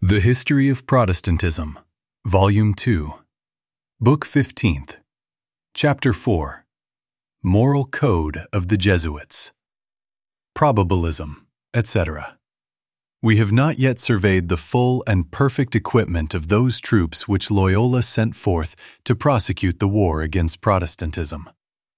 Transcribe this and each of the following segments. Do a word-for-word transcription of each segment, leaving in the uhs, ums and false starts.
The History of Protestantism, Volume two, Book fifteenth, Chapter four, Moral Code of the Jesuits, Probabilism, et cetera. We have not yet surveyed the full and perfect equipment of those troops which Loyola sent forth to prosecute the war against Protestantism.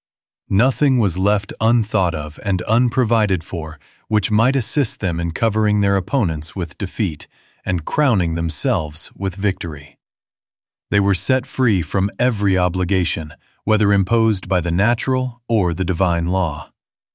Nothing was left unthought of and unprovided for which might assist them in covering their opponents with defeat and crowning themselves with victory. They were set free from every obligation, whether imposed by the natural or the divine law.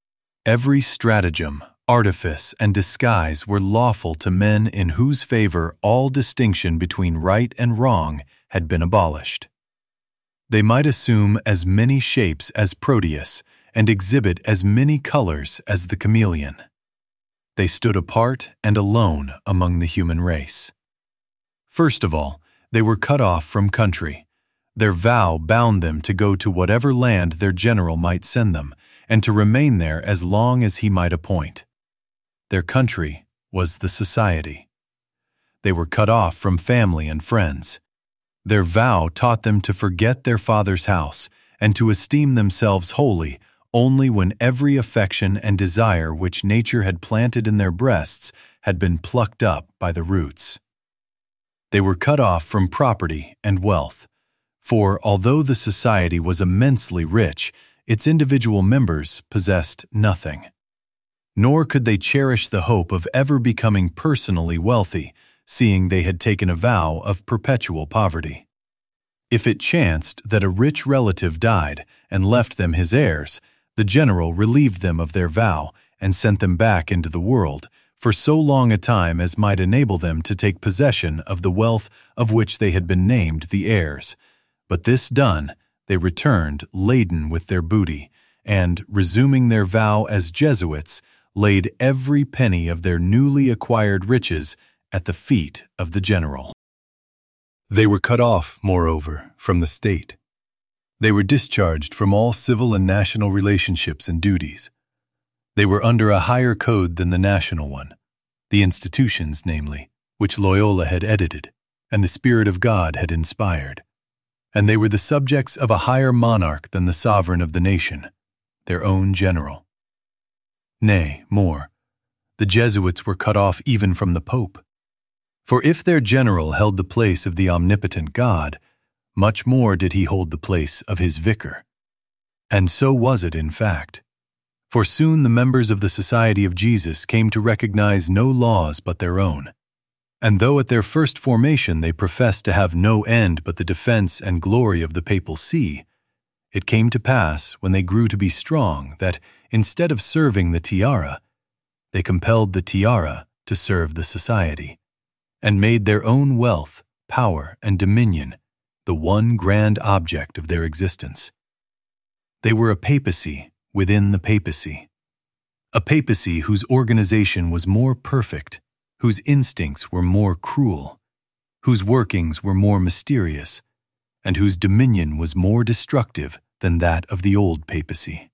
Every stratagem, artifice, and disguise were lawful to men in whose favor all distinction between right and wrong had been abolished. They might assume as many shapes as Proteus and exhibit as many colors as the chameleon. They stood apart and alone among the human race. First of all, they were cut off from country. Their vow bound them to go to whatever land their general might send them, and to remain there as long as he might appoint. Their country was the society. They were cut off from family and friends. Their vow taught them to forget their father's house and to esteem themselves holy only when every affection and desire which nature had planted in their breasts had been plucked up by the roots. They were cut off from property and wealth, for although the society was immensely rich, its individual members possessed nothing. Nor could they cherish the hope of ever becoming personally wealthy, seeing they had taken a vow of perpetual poverty. If it chanced that a rich relative died and left them his heirs, the general relieved them of their vow and sent them back into the world for so long a time as might enable them to take possession of the wealth of which they had been named the heirs. But this done, they returned laden with their booty, and, resuming their vow as Jesuits, laid every penny of their newly acquired riches at the feet of the general. They were cut off, moreover, from the state. They were discharged from all civil and national relationships and duties. They were under a higher code than the national one, the institutions, namely, which Loyola had edited, and the Spirit of God had inspired. And they were the subjects of a higher monarch than the sovereign of the nation, their own general. Nay, more, the Jesuits were cut off even from the Pope. For if their general held the place of the omnipotent God, much more did he hold the place of his vicar. And so was it in fact. For soon the members of the Society of Jesus came to recognize no laws but their own. And though at their first formation they professed to have no end but the defense and glory of the papal see, it came to pass, when they grew to be strong, that, instead of serving the tiara, they compelled the tiara to serve the society, and made their own wealth, power, and dominion the one grand object of their existence. They were a papacy within the papacy, a papacy whose organization was more perfect, whose instincts were more cruel, whose workings were more mysterious, and whose dominion was more destructive than that of the old papacy.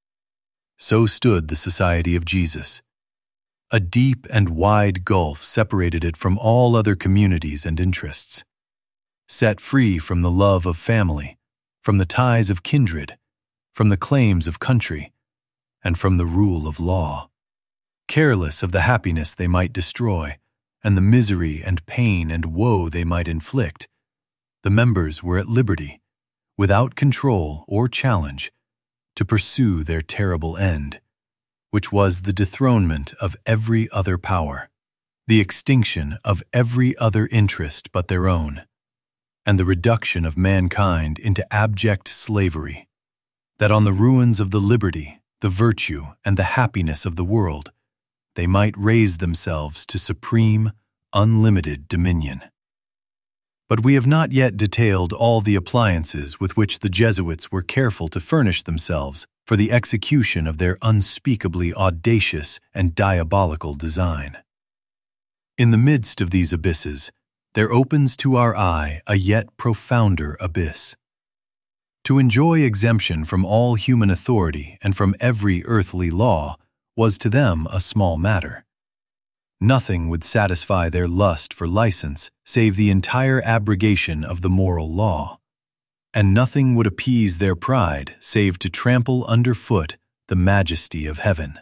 So stood the Society of Jesus. A deep and wide gulf separated it from all other communities and interests. Set free from the love of family, from the ties of kindred, from the claims of country, and from the rule of law. Careless of the happiness they might destroy, and the misery and pain and woe they might inflict, the members were at liberty, without control or challenge, to pursue their terrible end, which was the dethronement of every other power, the extinction of every other interest but their own, and the reduction of mankind into abject slavery, that on the ruins of the liberty, the virtue, and the happiness of the world, they might raise themselves to supreme, unlimited dominion. But we have not yet detailed all the appliances with which the Jesuits were careful to furnish themselves for the execution of their unspeakably audacious and diabolical design. In the midst of these abysses, there opens to our eye a yet profounder abyss. To enjoy exemption from all human authority and from every earthly law was to them a small matter. Nothing would satisfy their lust for license save the entire abrogation of the moral law, and nothing would appease their pride save to trample underfoot the majesty of heaven.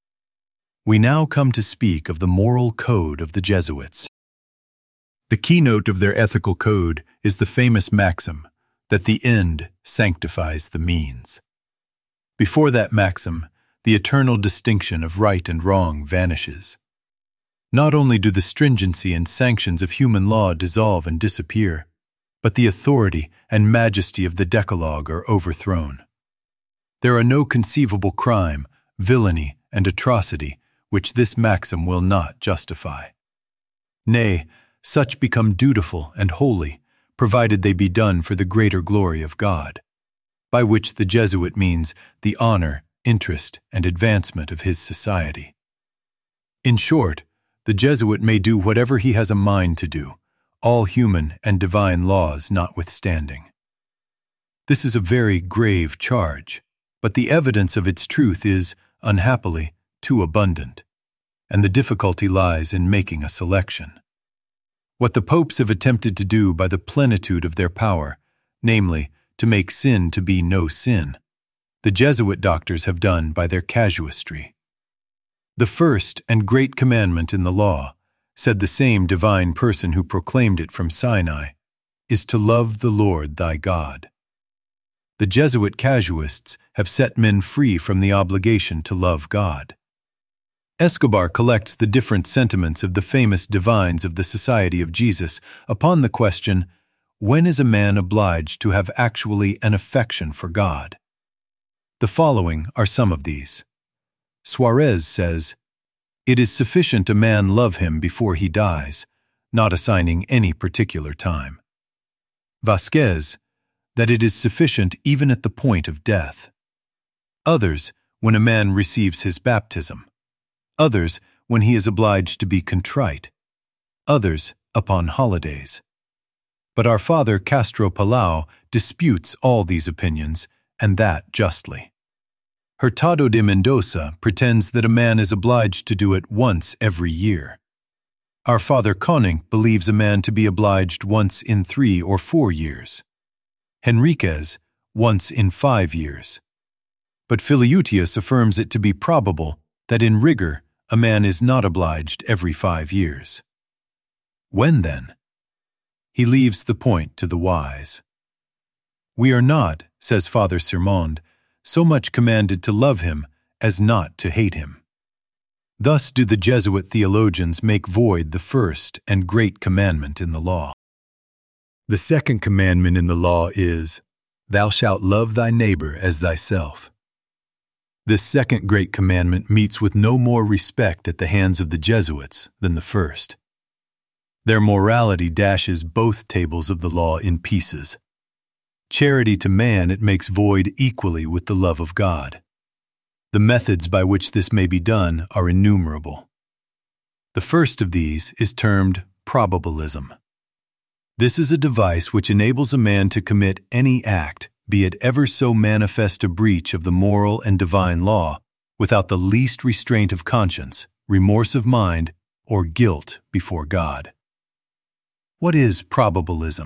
We now come to speak of the moral code of the Jesuits. The keynote of their ethical code is the famous maxim that the end sanctifies the means. Before that maxim, the eternal distinction of right and wrong vanishes. Not only do the stringency and sanctions of human law dissolve and disappear, but the authority and majesty of the Decalogue are overthrown. There are no conceivable crime, villainy, and atrocity which this maxim will not justify. Nay, such become dutiful and holy, provided they be done for the greater glory of God, by which the Jesuit means the honor, interest, and advancement of his society. In short, the Jesuit may do whatever he has a mind to do, all human and divine laws notwithstanding. This is a very grave charge, but the evidence of its truth is, unhappily, too abundant, and the difficulty lies in making a selection. What the popes have attempted to do by the plenitude of their power, namely, to make sin to be no sin, the Jesuit doctors have done by their casuistry. The first and great commandment in the law, said the same divine person who proclaimed it from Sinai, is to love the Lord thy God. The Jesuit casuists have set men free from the obligation to love God. Escobar collects the different sentiments of the famous divines of the Society of Jesus upon the question, when is a man obliged to have actually an affection for God? The following are some of these. Suarez says, "It is sufficient a man love him before he dies, not assigning any particular time." Vasquez, that it is sufficient even at the point of death. Others, when a man receives his baptism. Others, when he is obliged to be contrite. Others, upon holidays. But our father Castro Palau disputes all these opinions, and that justly. Hurtado de Mendoza pretends that a man is obliged to do it once every year. Our father Koning believes a man to be obliged once in three or four years. Henriquez, once in five years. But Filiutius affirms it to be probable that in rigor a man is not obliged every five years. When then? He leaves the point to the wise. We are not, says Father Sermond, so much commanded to love him as not to hate him. Thus do the Jesuit theologians make void the first and great commandment in the law. The second commandment in the law is, Thou shalt love thy neighbor as thyself. This second great commandment meets with no more respect at the hands of the Jesuits than the first. Their morality dashes both tables of the law in pieces. Charity to man it makes void equally with the love of God. The methods by which this may be done are innumerable. The first of these is termed probabilism. This is a device which enables a man to commit any act, be it ever so manifest a breach of the moral and divine law, without the least restraint of conscience, remorse of mind, or guilt before God. What is probabilism?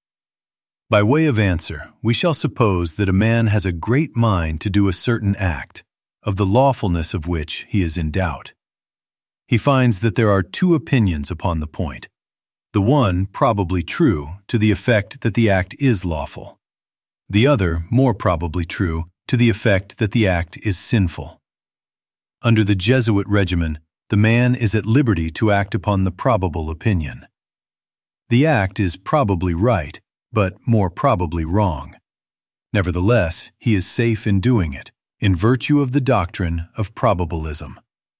By way of answer, we shall suppose that a man has a great mind to do a certain act, of the lawfulness of which he is in doubt. He finds that there are two opinions upon the point, the one probably true to the effect that the act is lawful, the other more probably true to the effect that the act is sinful. Under the Jesuit regimen, the man is at liberty to act upon the probable opinion. The act is probably right, but more probably wrong. Nevertheless, he is safe in doing it, in virtue of the doctrine of probabilism.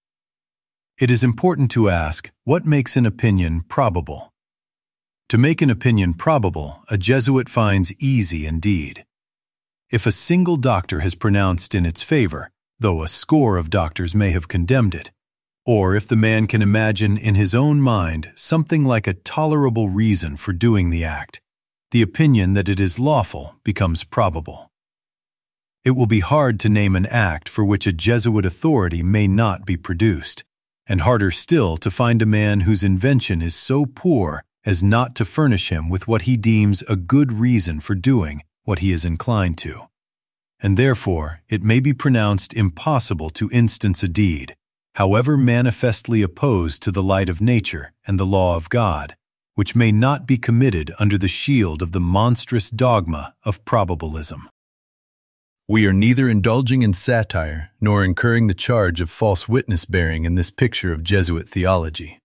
It is important to ask, what makes an opinion probable? To make an opinion probable, a Jesuit finds easy indeed. If a single doctor has pronounced in its favor, though a score of doctors may have condemned it, or if the man can imagine in his own mind something like a tolerable reason for doing the act, the opinion that it is lawful becomes probable. It will be hard to name an act for which a Jesuit authority may not be produced, and harder still to find a man whose invention is so poor as not to furnish him with what he deems a good reason for doing what he is inclined to. And therefore it may be pronounced impossible to instance a deed, however manifestly opposed to the light of nature and the law of God, which may not be committed under the shield of the monstrous dogma of probabilism. We are neither indulging in satire nor incurring the charge of false witness-bearing in this picture of Jesuit theology.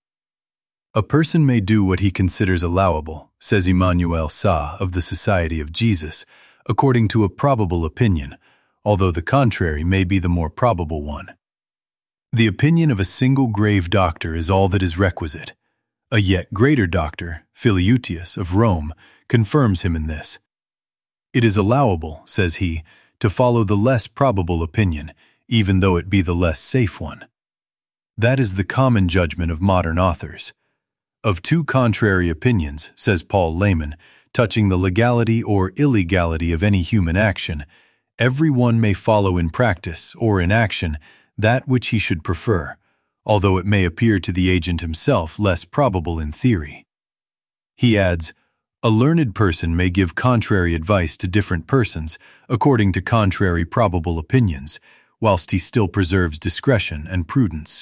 A person may do what he considers allowable, says Emmanuel Sa of the Society of Jesus, according to a probable opinion, although the contrary may be the more probable one. The opinion of a single grave doctor is all that is requisite. A yet greater doctor, Phileutius of Rome, confirms him in this. It is allowable, says he, to follow the less probable opinion, even though it be the less safe one. That is the common judgment of modern authors. Of two contrary opinions, says Paul Layman, touching the legality or illegality of any human action, every one may follow in practice or in action that which he should prefer, although it may appear to the agent himself less probable in theory. He adds, a learned person may give contrary advice to different persons according to contrary probable opinions, whilst he still preserves discretion and prudence.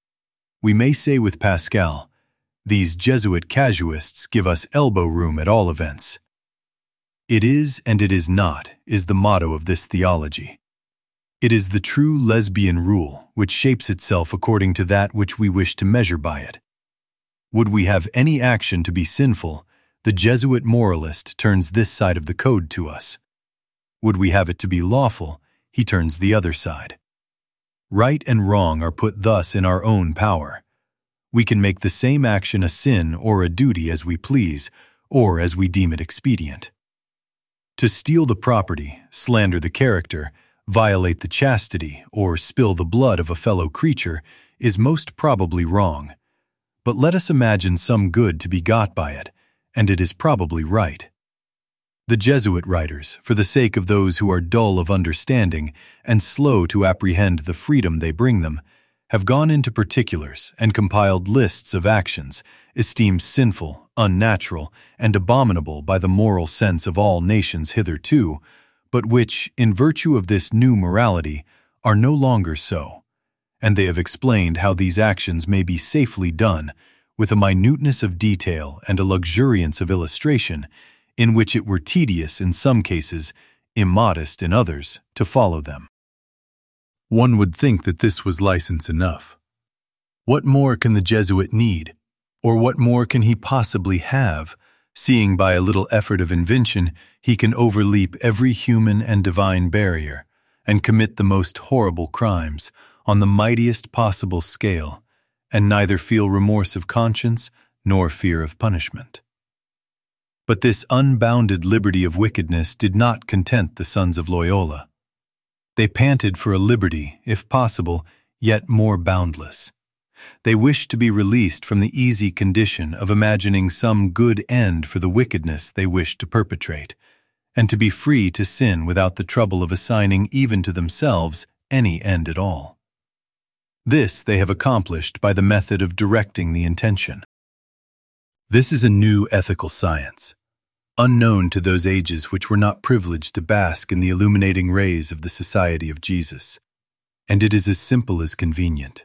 We may say with Pascal, these Jesuit casuists give us elbow room at all events. It is and it is not is the motto of this theology. It is the true lesbian rule which shapes itself according to that which we wish to measure by it. Would we have any action to be sinful, the Jesuit moralist turns this side of the code to us. Would we have it to be lawful, he turns the other side. Right and wrong are put thus in our own power. We can make the same action a sin or a duty as we please, or as we deem it expedient. To steal the property, slander the character, violate the chastity, or spill the blood of a fellow creature is most probably wrong. But let us imagine some good to be got by it, and it is probably right. The Jesuit writers, for the sake of those who are dull of understanding and slow to apprehend the freedom they bring them, have gone into particulars and compiled lists of actions esteemed sinful, unnatural, and abominable by the moral sense of all nations hitherto, but which, in virtue of this new morality, are no longer so, and they have explained how these actions may be safely done, with a minuteness of detail and a luxuriance of illustration, in which it were tedious in some cases, immodest in others, to follow them. One would think that this was license enough. What more can the Jesuit need, or what more can he possibly have, seeing by a little effort of invention he can overleap every human and divine barrier, and commit the most horrible crimes on the mightiest possible scale, and neither feel remorse of conscience nor fear of punishment. But this unbounded liberty of wickedness did not content the sons of Loyola. They panted for a liberty, if possible, yet more boundless. They wished to be released from the easy condition of imagining some good end for the wickedness they wished to perpetrate, and to be free to sin without the trouble of assigning even to themselves any end at all. This they have accomplished by the method of directing the intention. This is a new ethical science, unknown to those ages which were not privileged to bask in the illuminating rays of the Society of Jesus, and it is as simple as convenient.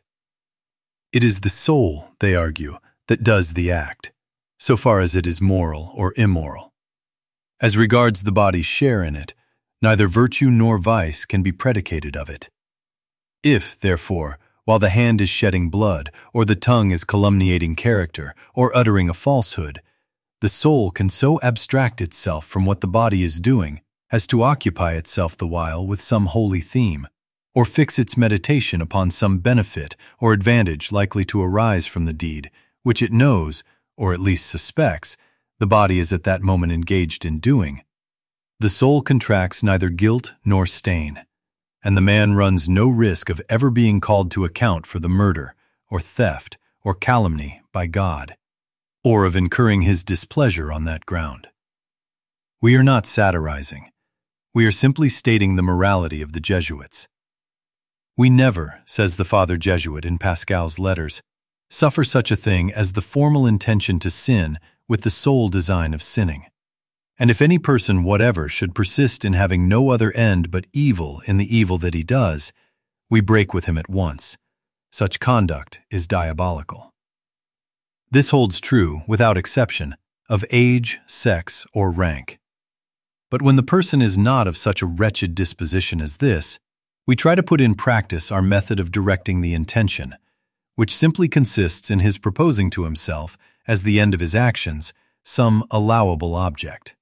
It is the soul, they argue, that does the act, so far as it is moral or immoral. As regards the body's share in it, neither virtue nor vice can be predicated of it. If, therefore, while the hand is shedding blood, or the tongue is calumniating character, or uttering a falsehood, the soul can so abstract itself from what the body is doing as to occupy itself the while with some holy theme, or fix its meditation upon some benefit or advantage likely to arise from the deed, which it knows, or at least suspects, the body is at that moment engaged in doing, the soul contracts neither guilt nor stain, and the man runs no risk of ever being called to account for the murder, or theft, or calumny by God, or of incurring his displeasure on that ground. We are not satirizing. We are simply stating the morality of the Jesuits. We never, says the Father Jesuit in Pascal's letters, suffer such a thing as the formal intention to sin with the sole design of sinning. And if any person whatever should persist in having no other end but evil in the evil that he does, we break with him at once. Such conduct is diabolical. This holds true, without exception, of age, sex, or rank. But when the person is not of such a wretched disposition as this, we try to put in practice our method of directing the intention, which simply consists in his proposing to himself, as the end of his actions, some allowable object.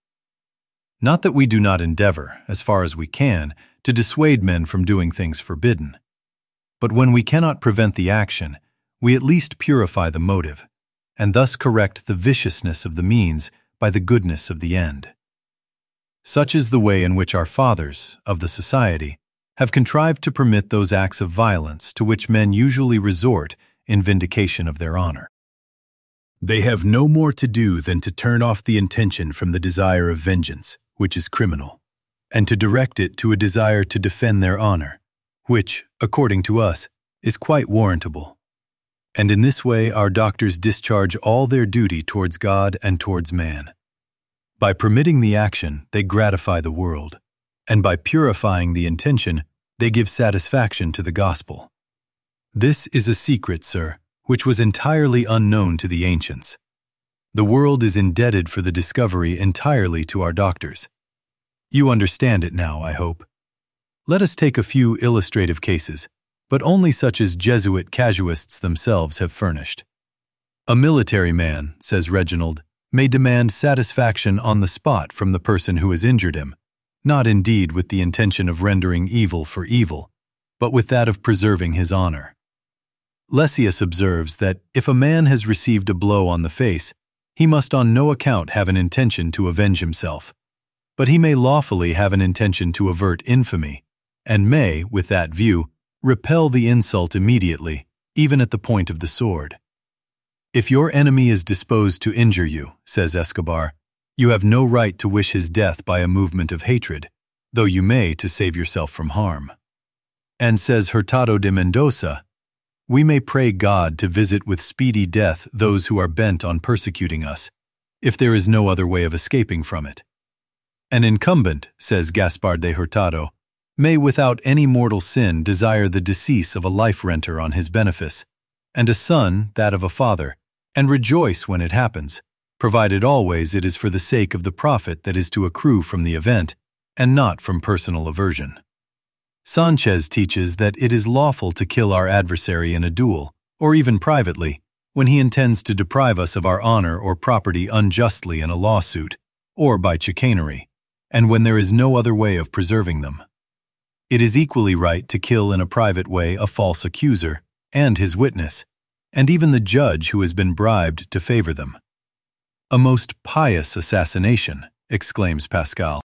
Not that we do not endeavor, as far as we can, to dissuade men from doing things forbidden. But when we cannot prevent the action, we at least purify the motive, and thus correct the viciousness of the means by the goodness of the end. Such is the way in which our fathers, of the society, have contrived to permit those acts of violence to which men usually resort in vindication of their honor. They have no more to do than to turn off the intention from the desire of vengeance, which is criminal, and to direct it to a desire to defend their honor, which, according to us, is quite warrantable. And in this way our doctors discharge all their duty towards God and towards man. By permitting the action, they gratify the world, and by purifying the intention, they give satisfaction to the gospel. This is a secret, sir, which was entirely unknown to the ancients. The world is indebted for the discovery entirely to our doctors. You understand it now, I hope. Let us take a few illustrative cases, but only such as Jesuit casuists themselves have furnished. A military man, says Reginald, may demand satisfaction on the spot from the person who has injured him, not indeed with the intention of rendering evil for evil, but with that of preserving his honor. Lessius observes that if a man has received a blow on the face, he must on no account have an intention to avenge himself, but he may lawfully have an intention to avert infamy, and may, with that view, repel the insult immediately, even at the point of the sword. If your enemy is disposed to injure you, says Escobar, you have no right to wish his death by a movement of hatred, though you may to save yourself from harm. And says Hurtado de Mendoza, we may pray God to visit with speedy death those who are bent on persecuting us, if there is no other way of escaping from it. An incumbent, says Gaspar de Hurtado, may without any mortal sin desire the decease of a life-renter on his benefice, and a son that of a father, and rejoice when it happens, provided always it is for the sake of the profit that is to accrue from the event, and not from personal aversion. Sanchez teaches that it is lawful to kill our adversary in a duel, or even privately, when he intends to deprive us of our honor or property unjustly in a lawsuit, or by chicanery, and when there is no other way of preserving them. It is equally right to kill in a private way a false accuser, and his witness, and even the judge who has been bribed to favor them. A most pious assassination, exclaims Pascal.